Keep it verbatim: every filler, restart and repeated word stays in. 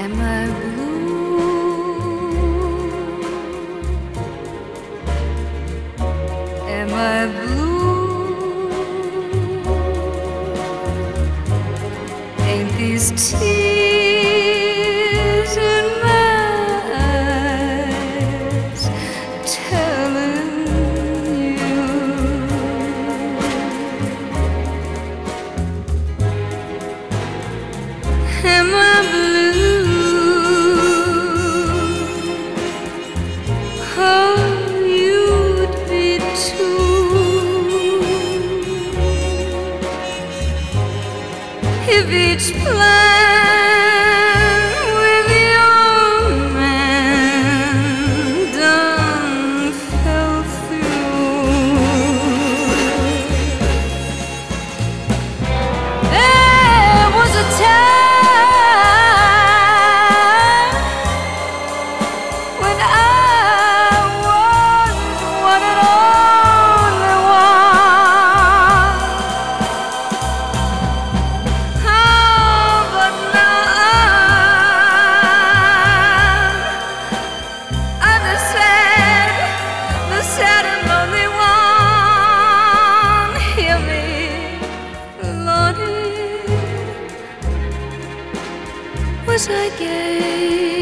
Am I blue? Am I blue? Ain't these tears in my eyes telling you? Am I blue? Oh, you'd be too if each plan with your man done fell through. There was a time when I was one and only one. Oh, but now I'm the sad, the sad and lonely one. Hear me, Lordy, was I gay?